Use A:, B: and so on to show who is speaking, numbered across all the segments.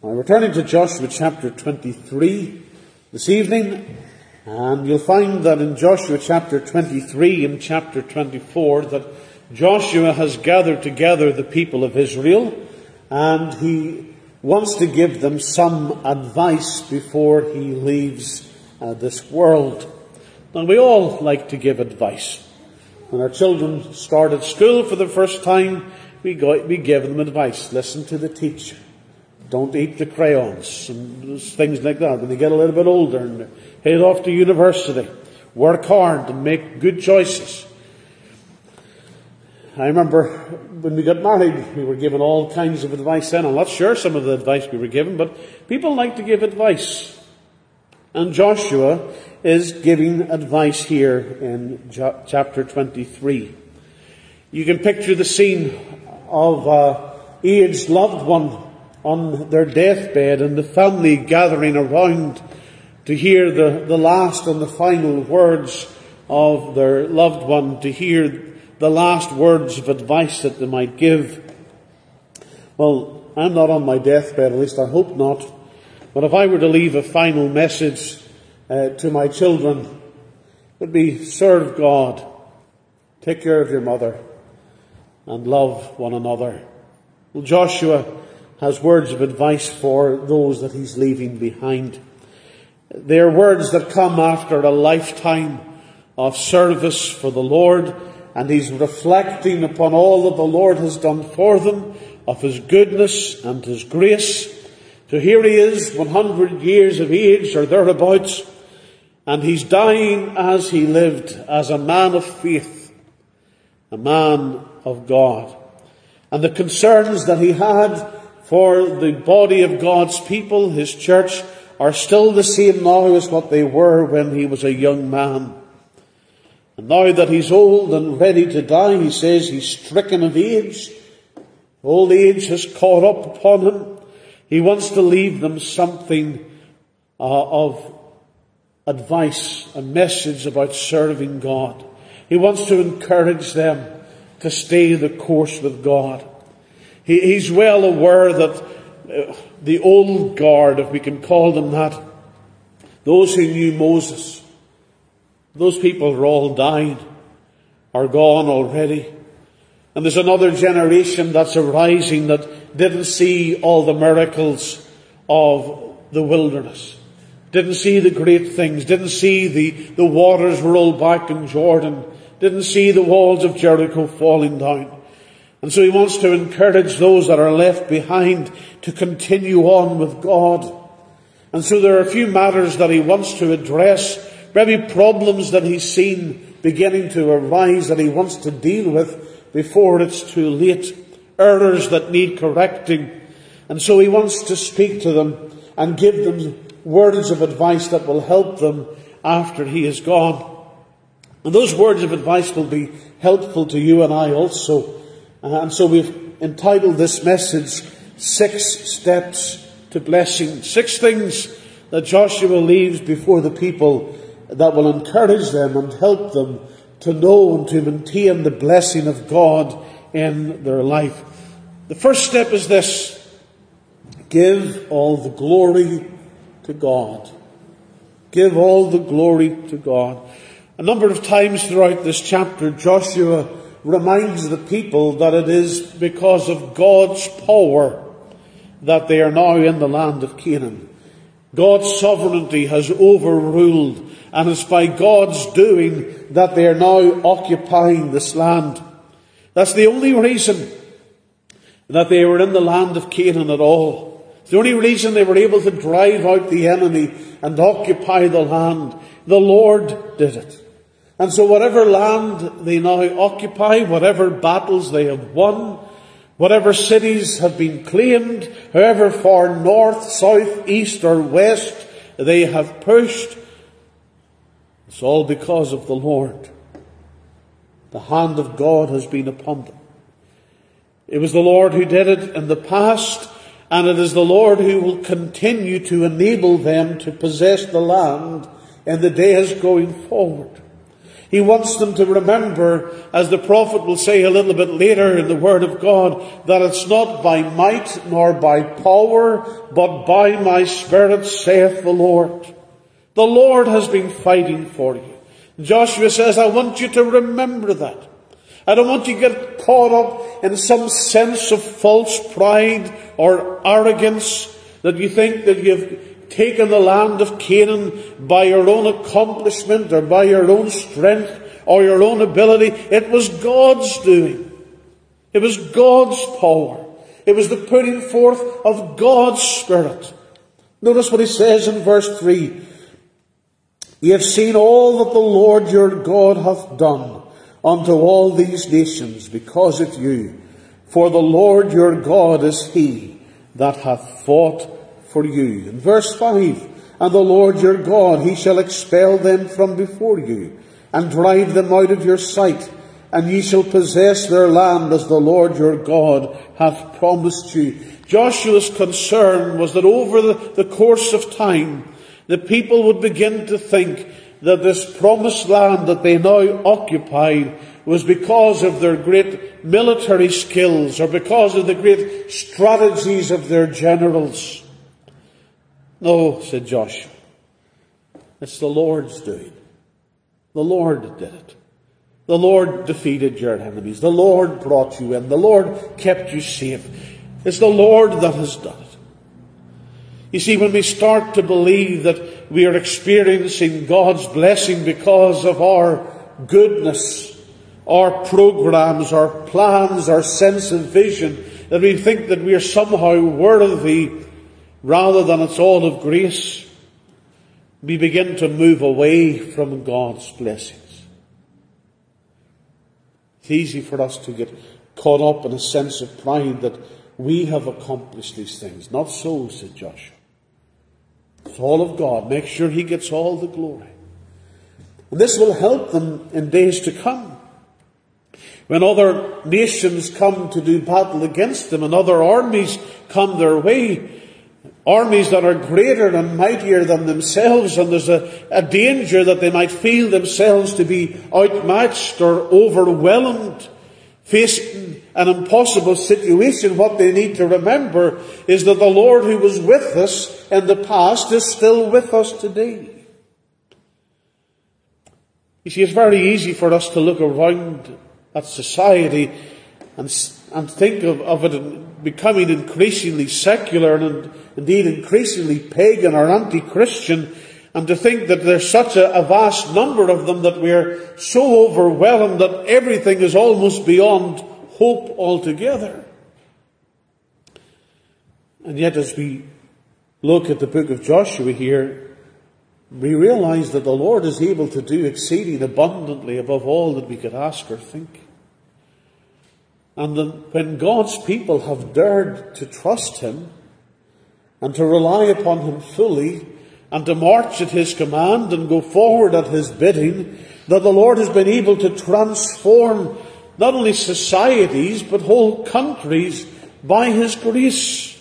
A: We're turning to Joshua chapter 23 this evening, and you'll find that in Joshua chapter 23 and chapter 24 that Joshua has gathered together the people of Israel, and he wants to give them some advice before he leaves this world. And we all like to give advice. When our children start at school for the first time, we give them advice. Listen to the teacher. Don't eat the crayons and things like that. When they get a little bit older and head off to university, work hard and make good choices. I remember when we got married, we were given all kinds of advice then. I'm not sure some of the advice we were given, but people like to give advice. And Joshua is giving advice here in chapter 23. You can picture the scene of an aged loved one on their deathbed and the family gathering around to hear the last and the final words of their loved one, to hear the last words of advice that they might give. Well, I'm not on my deathbed, at least I hope not, but if I were to leave a final message to my children, it would be: serve God, take care of your mother, and love one another. Well, Joshua has words of advice for those that he's leaving behind. They are words that come after a lifetime of service for the Lord, and he's reflecting upon all that the Lord has done for them, of his goodness and his grace. So here he is, 100 years of age or thereabouts, and he's dying as he lived, as a man of faith, a man of God. And the concerns that he had for the body of God's people, his church, are still the same now as what they were when he was a young man. And now that he's old and ready to die, he says he's stricken of age. Old age has caught up upon him. He wants to leave them something of advice, a message about serving God. He wants to encourage them to stay the course with God. He's well aware that the old guard, if we can call them that, those who knew Moses, those people are all died, are gone already. And there's another generation that's arising that didn't see all the miracles of the wilderness, didn't see the great things, didn't see the waters roll back in Jordan, didn't see the walls of Jericho falling down. And so he wants to encourage those that are left behind to continue on with God. And so there are a few matters that he wants to address, maybe problems that he's seen beginning to arise that he wants to deal with before it's too late, errors that need correcting. And so he wants to speak to them and give them words of advice that will help them after he is gone. And those words of advice will be helpful to you and I also. And so we've entitled this message, 6 Steps to Blessing. 6 things that Joshua leaves before the people that will encourage them and help them to know and to maintain the blessing of God in their life. The first step is this: give all the glory to God. Give all the glory to God. A number of times throughout this chapter, Joshua reminds the people that it is because of God's power that they are now in the land of Canaan. God's sovereignty has overruled, and it's by God's doing that they are now occupying this land. That's the only reason that they were in the land of Canaan at all. It's the only reason they were able to drive out the enemy and occupy the land. The Lord did it. And so whatever land they now occupy, whatever battles they have won, whatever cities have been claimed, however far north, south, east or west they have pushed, it's all because of the Lord. The hand of God has been upon them. It was the Lord who did it in the past, and it is the Lord who will continue to enable them to possess the land in the days going forward. He wants them to remember, as the prophet will say a little bit later in the Word of God, that it's not by might nor by power, but by my Spirit, saith the Lord. The Lord has been fighting for you. Joshua says, I want you to remember that. I don't want you to get caught up in some sense of false pride or arrogance that you think that you've taken the land of Canaan by your own accomplishment or by your own strength or your own ability. It was God's doing. It was God's power. It was the putting forth of God's Spirit. Notice what he says in verse 3. Ye have seen all that the Lord your God hath done unto all these nations because of you. For the Lord your God is he that hath fought for you. In verse 5, and the Lord your God, he shall expel them from before you, and drive them out of your sight, and ye shall possess their land as the Lord your God hath promised you. Joshua's concern was that over the course of time, the people would begin to think that this promised land that they now occupied was because of their great military skills or because of the great strategies of their generals. No, said Joshua, it's the Lord's doing. The Lord did it. The Lord defeated your enemies. The Lord brought you in. The Lord kept you safe. It's the Lord that has done it. You see, when we start to believe that we are experiencing God's blessing because of our goodness, our programs, our plans, our sense of vision, that we think that we are somehow worthy rather than it's all of grace, we begin to move away from God's blessings. It's easy for us to get caught up in a sense of pride that we have accomplished these things. Not so, said Joshua. It's all of God. Make sure he gets all the glory. And this will help them in days to come. When other nations come to do battle against them and other armies come their way, armies that are greater and mightier than themselves, and there's a danger that they might feel themselves to be outmatched or overwhelmed, facing an impossible situation. What they need to remember is that the Lord who was with us in the past is still with us today. You see, it's very easy for us to look around at society and think of it becoming increasingly secular and indeed increasingly pagan or anti-Christian, and to think that there's such a vast number of them that we're so overwhelmed that everything is almost beyond hope altogether. And yet, as we look at the book of Joshua here, we realize that the Lord is able to do exceeding abundantly above all that we could ask or think. And when God's people have dared to trust him and to rely upon him fully and to march at his command and go forward at his bidding, that the Lord has been able to transform not only societies but whole countries by his grace.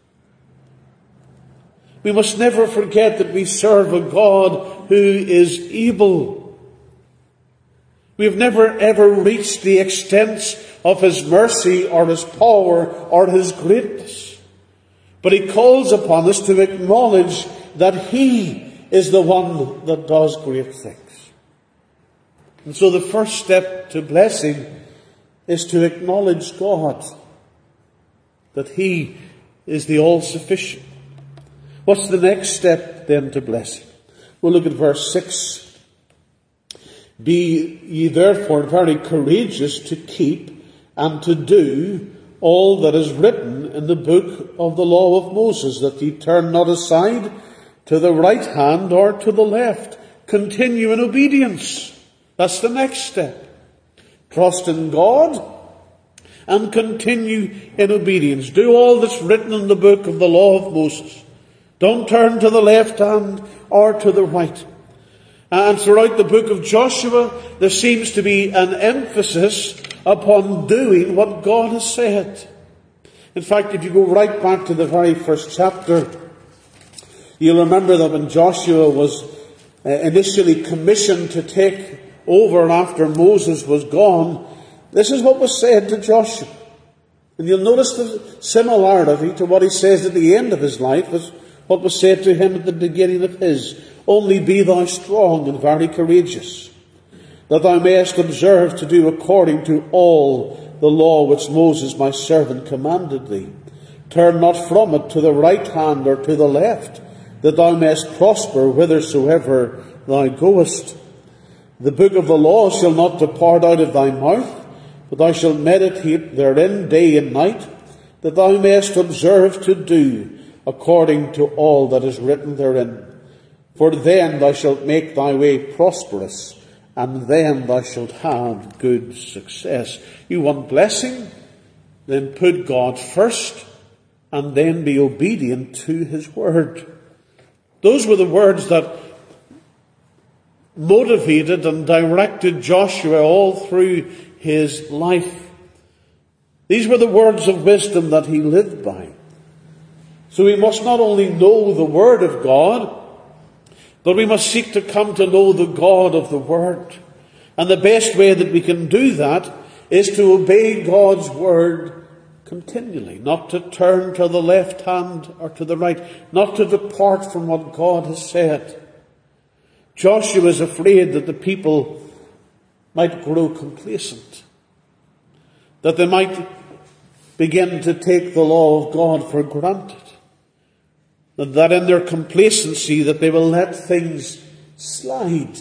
A: We must never forget that we serve a God who is able. We have never ever reached the extent of his mercy or his power or his greatness. But he calls upon us to acknowledge that he is the one that does great things. And so the first step to blessing is to acknowledge God, that he is the all-sufficient. What's the next step then to blessing? We'll look at verse 6. Be ye therefore very courageous to keep and to do all that is written in the book of the law of Moses, that ye turn not aside to the right hand or to the left. Continue in obedience. That's the next step. Trust in God and continue in obedience. Do all that's written in the book of the law of Moses. Don't turn to the left hand or to the right. And throughout the book of Joshua, there seems to be an emphasis upon doing what God has said. In fact, if you go right back to the very first chapter, you'll remember that when Joshua was initially commissioned to take over and after Moses was gone, this is what was said to Joshua. And you'll notice the similarity to what he says at the end of his life as what was said to him at the beginning of his. Only be thou strong and very courageous, that thou mayest observe to do according to all the law which Moses my servant commanded thee. Turn not from it to the right hand or to the left, that thou mayest prosper whithersoever thou goest. The book of the law shall not depart out of thy mouth, but thou shalt meditate therein day and night, that thou mayest observe to do according to all that is written therein. For then thou shalt make thy way prosperous, and then thou shalt have good success. You want blessing? Then put God first, and then be obedient to his word. Those were the words that motivated and directed Joshua all through his life. These were the words of wisdom that he lived by. So we must not only know the Word of God, but we must seek to come to know the God of the Word. And the best way that we can do that is to obey God's Word continually, not to turn to the left hand or to the right, not to depart from what God has said. Joshua is afraid that the people might grow complacent, that they might begin to take the law of God for granted, that in their complacency that they will let things slide.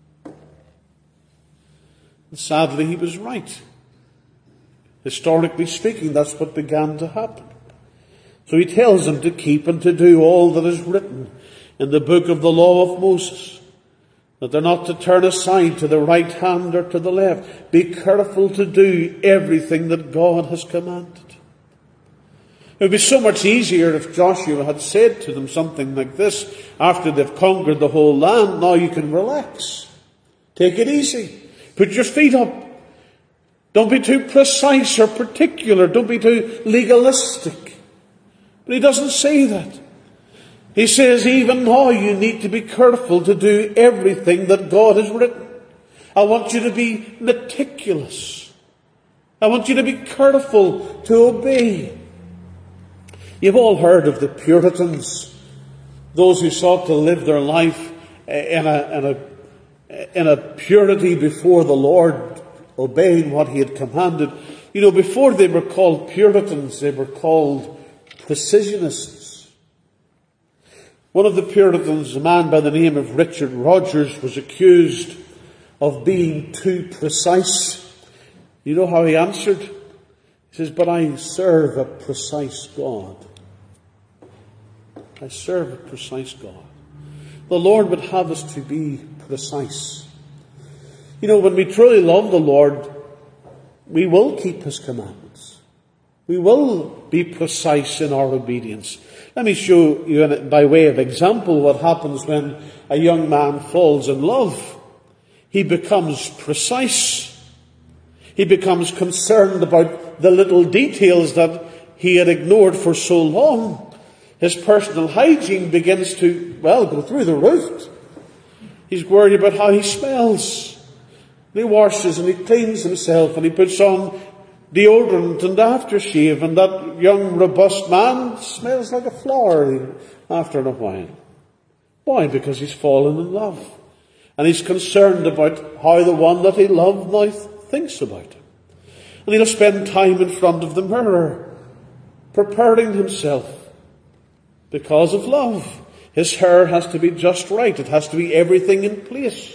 A: And sadly, he was right. Historically speaking, that's what began to happen. So he tells them to keep and to do all that is written in the book of the law of Moses, that they're not to turn aside to the right hand or to the left. Be careful to do everything that God has commanded. It would be so much easier if Joshua had said to them something like this, after they've conquered the whole land, now you can relax. Take it easy. Put your feet up. Don't be too precise or particular. Don't be too legalistic. But he doesn't say that. He says, even now you need to be careful to do everything that God has written. I want you to be meticulous. I want you to be careful to obey. You've all heard of the Puritans, those who sought to live their life in a purity before the Lord, obeying what he had commanded. You know, before they were called Puritans, they were called precisionists. One of the Puritans, a man by the name of Richard Rogers, was accused of being too precise. You know how he answered? He says, but I serve a precise God. I serve a precise God. The Lord would have us to be precise. You know, when we truly love the Lord, we will keep his commandments. We will be precise in our obedience. Let me show you, by way of example, what happens when a young man falls in love. He becomes precise. He becomes concerned about the little details that he had ignored for so long. His personal hygiene begins to, go through the roof. He's worried about how he smells. And he washes and he cleans himself and he puts on deodorant and aftershave, and that young, robust man smells like a flower after a while. Why? Because he's fallen in love. And he's concerned about how the one that he loved now thinks about him. And he'll spend time in front of the mirror, preparing himself because of love. His hair has to be just right. It has to be everything in place.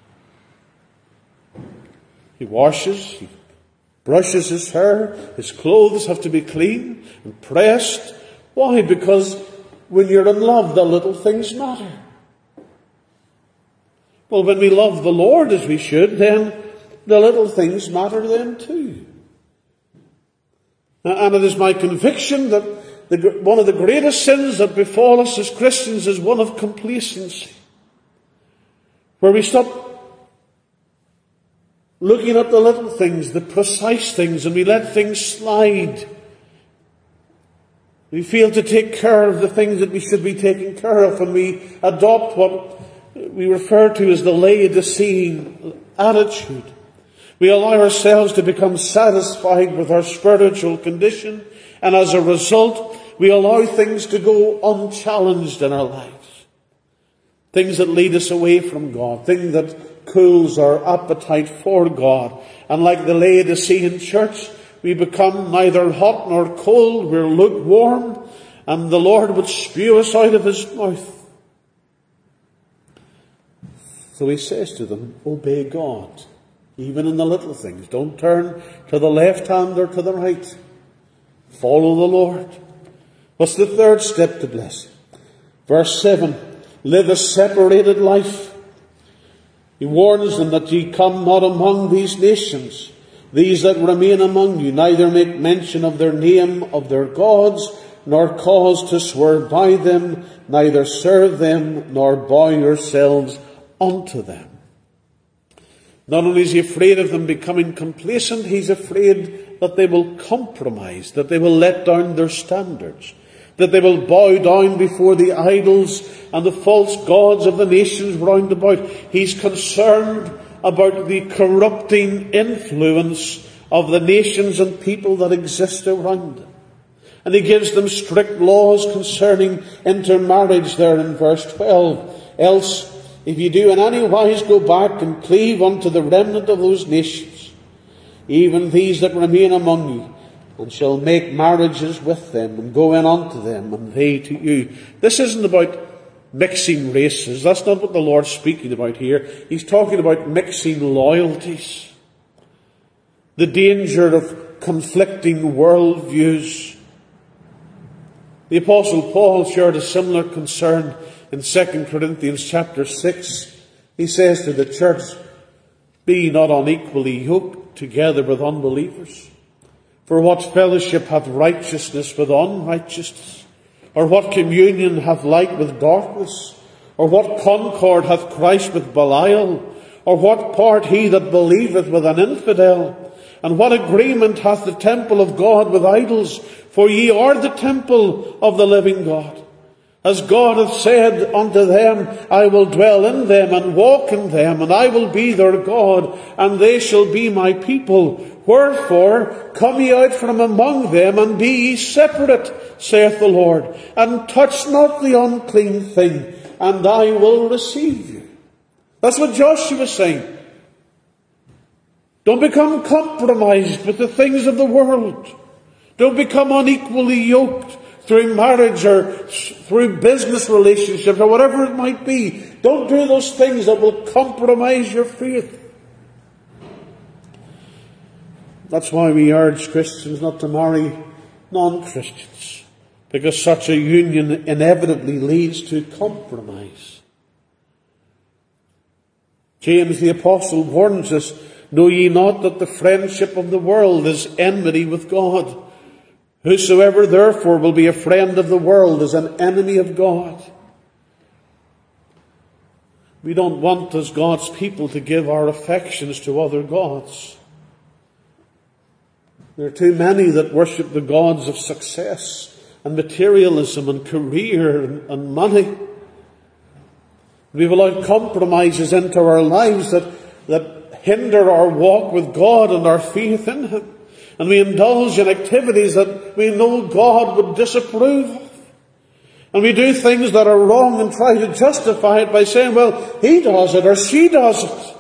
A: He washes, he brushes his hair, his clothes have to be clean and pressed. Why? Because when you're in love, the little things matter. Well, when we love the Lord as we should, then the little things matter then too. And it is my conviction that one of the greatest sins that befall us as Christians is one of complacency, where we stop looking at the little things, the precise things, and we let things slide. We fail to take care of the things that we should be taking care of, and we adopt what we refer to as the Laodicean attitude. We allow ourselves to become satisfied with our spiritual condition, and as a result, we allow things to go unchallenged in our lives. Things that lead us away from God, things that cools our appetite for God. And like the Laodicean church, we become neither hot nor cold, we're lukewarm, and the Lord would spew us out of his mouth. So he says to them, obey God, even in the little things. Don't turn to the left hand or to the right. Follow the Lord. What's the third step to blessing? Verse 7, live a separated life. He warns them that ye come not among these nations, these that remain among you, neither make mention of their name, of their gods, nor cause to swear by them, neither serve them, nor bow yourselves unto them. Not only is he afraid of them becoming complacent, he's afraid that they will compromise, that they will let down their standards, that they will bow down before the idols and the false gods of the nations round about. He's concerned about the corrupting influence of the nations and people that exist around them. And he gives them strict laws concerning intermarriage there in verse 12. Else, if you do in any wise go back and cleave unto the remnant of those nations, even these that remain among you, and shall make marriages with them, and go in unto them, and they to you. This isn't about mixing races. That's not what the Lord's speaking about here. He's talking about mixing loyalties. The danger of conflicting worldviews. The Apostle Paul shared a similar concern in 2 Corinthians chapter 6. He says to the church, be not unequally yoked together with unbelievers. For what fellowship hath righteousness with unrighteousness? Or what communion hath light with darkness? Or what concord hath Christ with Belial? Or what part he that believeth with an infidel? And what agreement hath the temple of God with idols? For ye are the temple of the living God. As God hath said unto them, I will dwell in them and walk in them, and I will be their God, and they shall be my people. Wherefore, come ye out from among them, and be ye separate, saith the Lord, and touch not the unclean thing, and I will receive you. That's what Joshua is saying. Don't become compromised with the things of the world. Don't become unequally yoked through marriage or through business relationships or whatever it might be. Don't do those things that will compromise your faith. That's why we urge Christians not to marry non-Christians, because such a union inevitably leads to compromise. James the Apostle warns us, know ye not that the friendship of the world is enmity with God? Whosoever therefore will be a friend of the world is an enemy of God. We don't want as God's people to give our affections to other gods. There are too many that worship the gods of success and materialism and career and money. We've allowed compromises into our lives that hinder our walk with God and our faith in Him. And we indulge in activities that we know God would disapprove of. And we do things that are wrong and try to justify it by saying, well, he does it or she does it.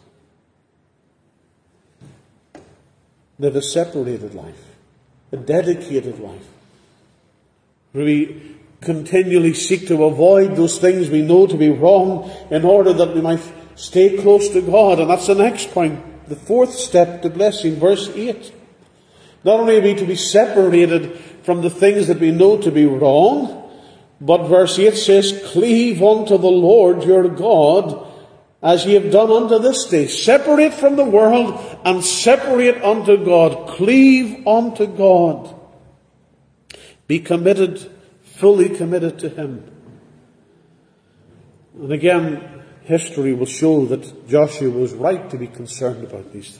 A: Live a separated life, a dedicated life. We continually seek to avoid those things we know to be wrong in order that we might stay close to God. And that's the next point, the fourth step to blessing, verse 8. Not only are we to be separated from the things that we know to be wrong, but verse 8 says, cleave unto the Lord your God, as ye have done unto this day. Separate from the world and separate unto God. Cleave unto God. Be committed, fully committed to Him. And again, history will show that Joshua was right to be concerned about these things.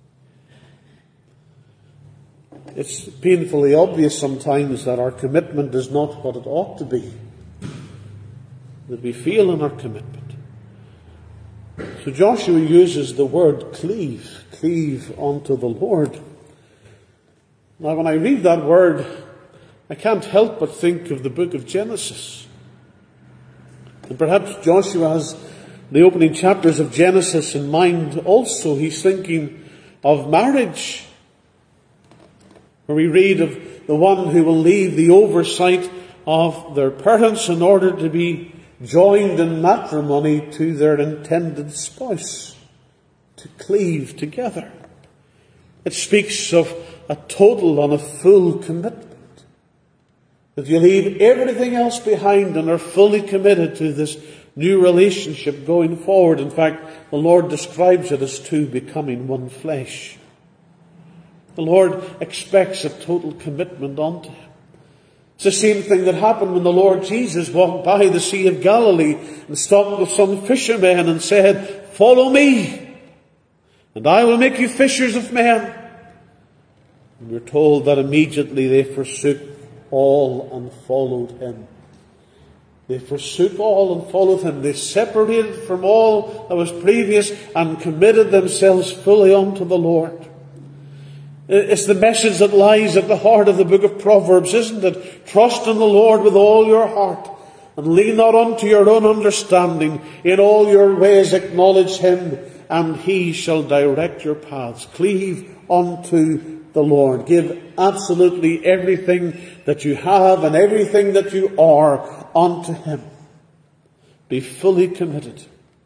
A: It's painfully obvious sometimes that our commitment is not what it ought to be. That we fail in our commitment. So Joshua uses the word cleave, cleave unto the Lord. Now when I read that word, I can't help but think of the book of Genesis. And perhaps Joshua has the opening chapters of Genesis in mind also. He's thinking of marriage, where we read of the one who will leave the oversight of their parents in order to be joined in matrimony to their intended spouse, to cleave together. It speaks of a total and a full commitment. That you leave everything else behind and are fully committed to this new relationship going forward. In fact, the Lord describes it as two becoming one flesh. The Lord expects a total commitment unto Him. It's the same thing that happened when the Lord Jesus walked by the Sea of Galilee and stopped with some fishermen and said, "Follow me, and I will make you fishers of men." And we're told that immediately they forsook all and followed Him. They forsook all and followed Him. They separated from all that was previous and committed themselves fully unto the Lord. It's the message that lies at the heart of the book of Proverbs, isn't it? Trust in the Lord with all your heart and lean not unto your own understanding. In all your ways acknowledge Him, and He shall direct your paths. Cleave unto the Lord. Give absolutely everything that you have and everything that you are unto Him. Be fully committed.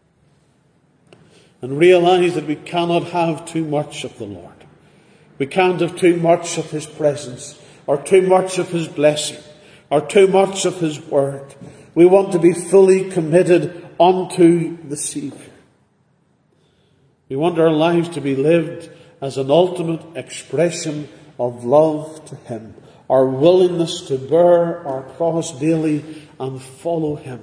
A: And realize that we cannot have too much of the Lord. We can't have too much of His presence, or too much of His blessing, or too much of His word. We want to be fully committed unto the Savior. We want our lives to be lived as an ultimate expression of love to Him. Our willingness to bear our cross daily and follow Him.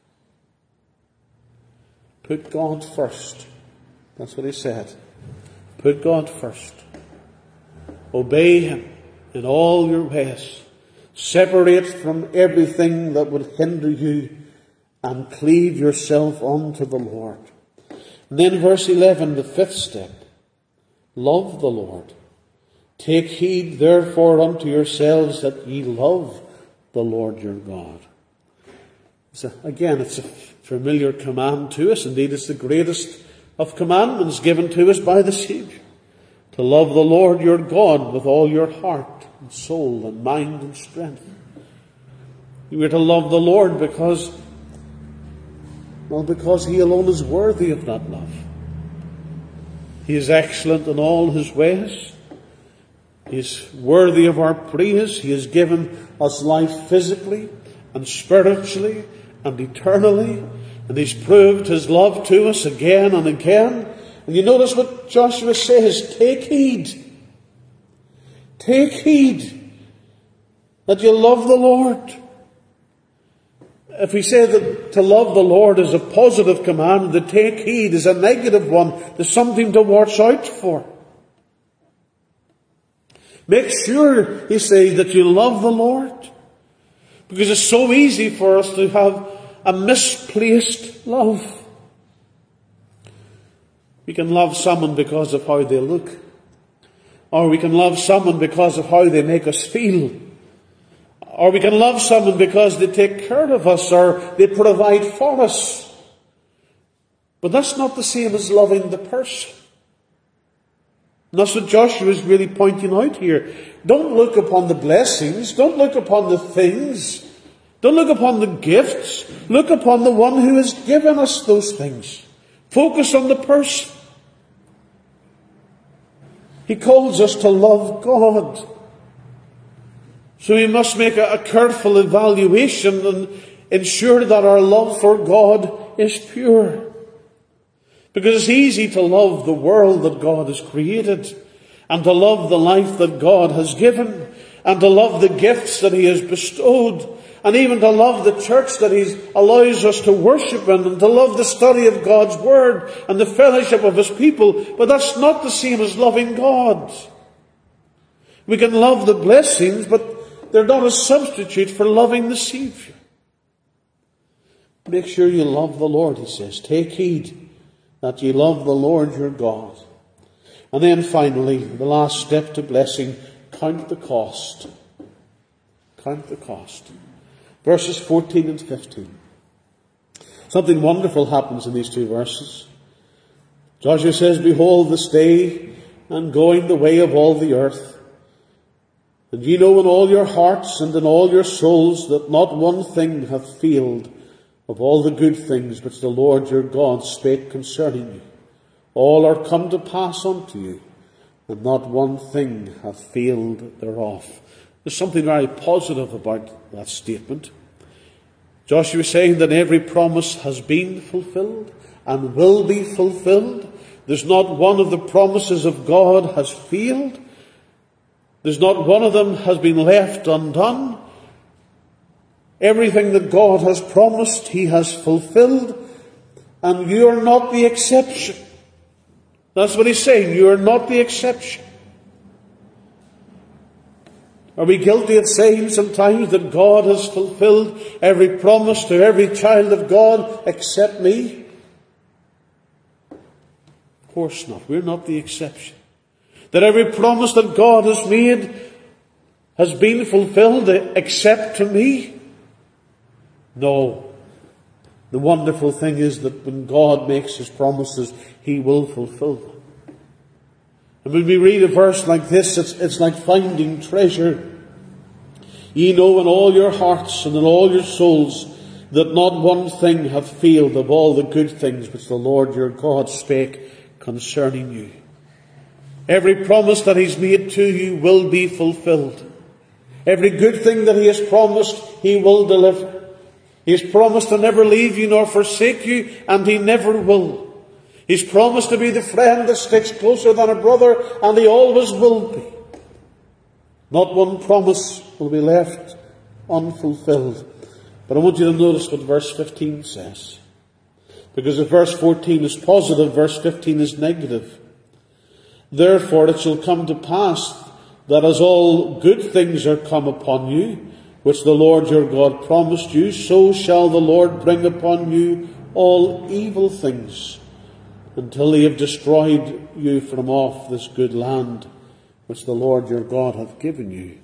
A: Put God first. That's what He said. Put God first. Obey Him in all your ways. Separate from everything that would hinder you and cleave yourself unto the Lord. And then verse 11, the fifth step. Love the Lord. Take heed therefore unto yourselves that ye love the Lord your God. Again, it's a familiar command to us. Indeed, it's the greatest of commandments given to us by the Savior. To love the Lord your God with all your heart and soul and mind and strength. You are to love the Lord because He alone is worthy of that love. He is excellent in all His ways. He is worthy of our praise. He has given us life physically and spiritually and eternally. And He's proved His love to us again and again. And you notice what Joshua says, take heed. Take heed that you love the Lord. If we say that to love the Lord is a positive command, to take heed is a negative one. There's something to watch out for. Make sure, he says, that you love the Lord. Because it's so easy for us to have a misplaced love. We can love someone because of how they look. Or we can love someone because of how they make us feel. Or we can love someone because they take care of us or they provide for us. But that's not the same as loving the person. And that's what Joshua is really pointing out here. Don't look upon the blessings. Don't look upon the things. Don't look upon the gifts. Look upon the one who has given us those things. Focus on the person. He calls us to love God. So we must make a careful evaluation and ensure that our love for God is pure. Because it's easy to love the world that God has created, and to love the life that God has given, and to love the gifts that He has bestowed, and even to love the church that He allows us to worship in, and to love the study of God's Word and the fellowship of His people. But that's not the same as loving God. We can love the blessings, but they're not a substitute for loving the Savior. Make sure you love the Lord, he says. Take heed that ye love the Lord your God. And then finally, the last step to blessing, count the cost. Count the cost. Verses 14 and 15. Something wonderful happens in these two verses. Joshua says, Behold, this day I'm going the way of all the earth. And ye know in all your hearts and in all your souls that not one thing hath failed of all the good things which the Lord your God spake concerning you. All are come to pass unto you, and not one thing hath failed thereof. There's something very positive about that statement. Joshua is saying that every promise has been fulfilled and will be fulfilled. There's not one of the promises of God has failed. There's not one of them has been left undone. Everything that God has promised, He has fulfilled, and you are not the exception. That's what He's saying. You are not the exception. Are we guilty of saying sometimes that God has fulfilled every promise to every child of God except me? Of course not. We're not the exception. That every promise that God has made has been fulfilled except to me? No. The wonderful thing is that when God makes His promises, He will fulfill them. And when we read a verse like this, it's like finding treasure. Ye know in all your hearts and in all your souls that not one thing hath failed of all the good things which the Lord your God spake concerning you. Every promise that He's made to you will be fulfilled. Every good thing that He has promised, He will deliver. He has promised to never leave you nor forsake you, and He never will. He's promised to be the friend that sticks closer than a brother, and He always will be. Not one promise will be left unfulfilled. But I want you to notice what verse 15 says. Because if verse 14 is positive, verse 15 is negative. Therefore it shall come to pass that as all good things are come upon you, which the Lord your God promised you, so shall the Lord bring upon you all evil things, until He have destroyed you from off this good land, which the Lord your God hath given you.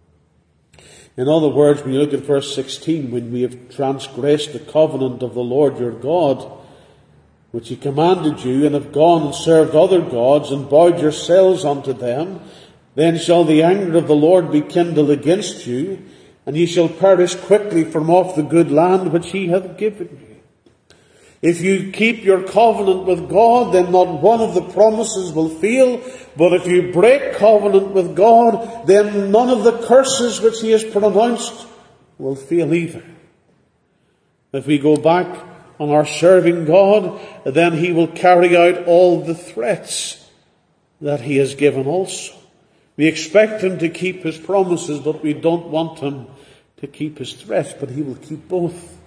A: In other words, when you look at verse 16, when we have transgressed the covenant of the Lord your God, which He commanded you, and have gone and served other gods, and bowed yourselves unto them, then shall the anger of the Lord be kindled against you, and ye shall perish quickly from off the good land which He hath given you. If you keep your covenant with God, then not one of the promises will fail. But if you break covenant with God, then none of the curses which He has pronounced will fail either. If we go back on our serving God, then He will carry out all the threats that He has given also. We expect Him to keep His promises, but we don't want Him to keep His threats, but He will keep both.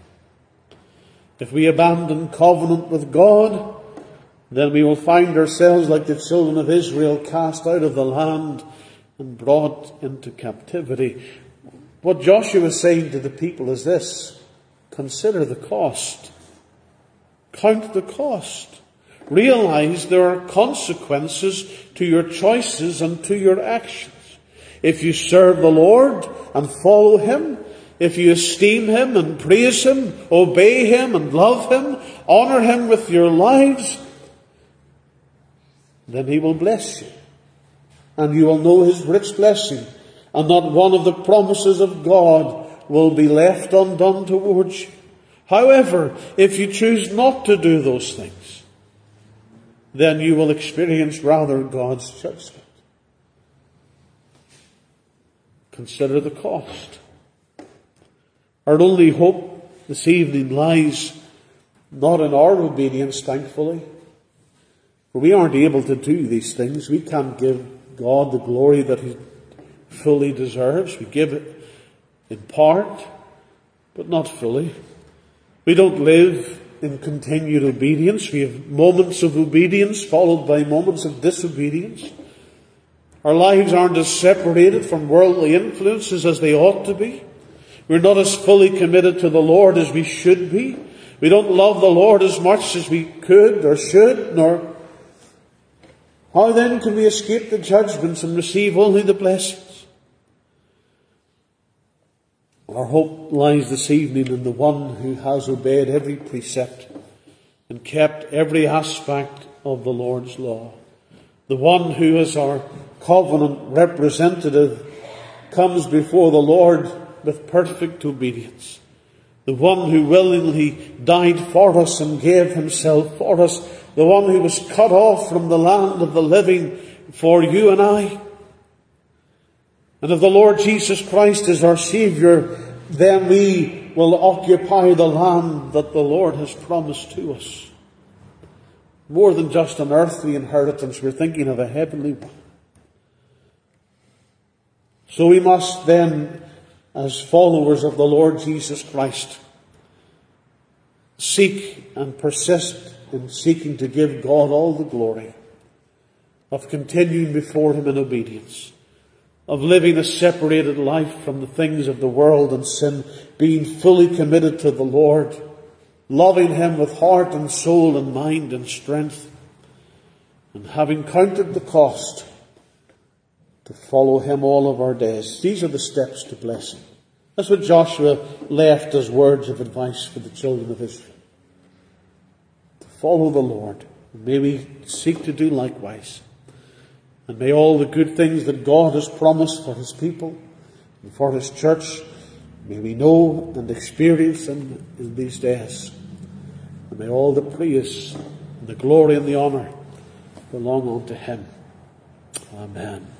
A: If we abandon covenant with God, then we will find ourselves like the children of Israel, cast out of the land and brought into captivity. What Joshua is saying to the people is this: consider the cost. Count the cost. Realize there are consequences to your choices and to your actions. If you serve the Lord and follow Him, if you esteem Him and praise Him, obey Him and love Him, honor Him with your lives, then He will bless you. And you will know His rich blessing. And not one of the promises of God will be left undone towards you. However, if you choose not to do those things, then you will experience rather God's judgment. Consider the cost. Our only hope this evening lies not in our obedience, thankfully. For we aren't able to do these things. We can't give God the glory that He fully deserves. We give it in part, but not fully. We don't live in continued obedience. We have moments of obedience followed by moments of disobedience. Our lives aren't as separated from worldly influences as they ought to be. We're not as fully committed to the Lord as we should be. We don't love the Lord as much as we could or should, nor how then can we escape the judgments and receive only the blessings? Our hope lies this evening in the one who has obeyed every precept and kept every aspect of the Lord's law. The one who is our covenant representative comes before the Lord with perfect obedience. The one who willingly died for us and gave himself for us. The one who was cut off from the land of the living for you and I. And if the Lord Jesus Christ is our Saviour, then we will occupy the land that the Lord has promised to us. More than just an earthly inheritance, we're thinking of a heavenly one. So we must then, as followers of the Lord Jesus Christ, seek and persist in seeking to give God all the glory, of continuing before Him in obedience, of living a separated life from the things of the world and sin, being fully committed to the Lord, loving Him with heart and soul and mind and strength, and having counted the cost to follow Him all of our days. These are the steps to blessing. That's what Joshua left as words of advice for the children of Israel. To follow the Lord. And may we seek to do likewise. And may all the good things that God has promised for His people and for His church, may we know and experience them in these days. And may all the praise and the glory and the honour belong unto Him. Amen.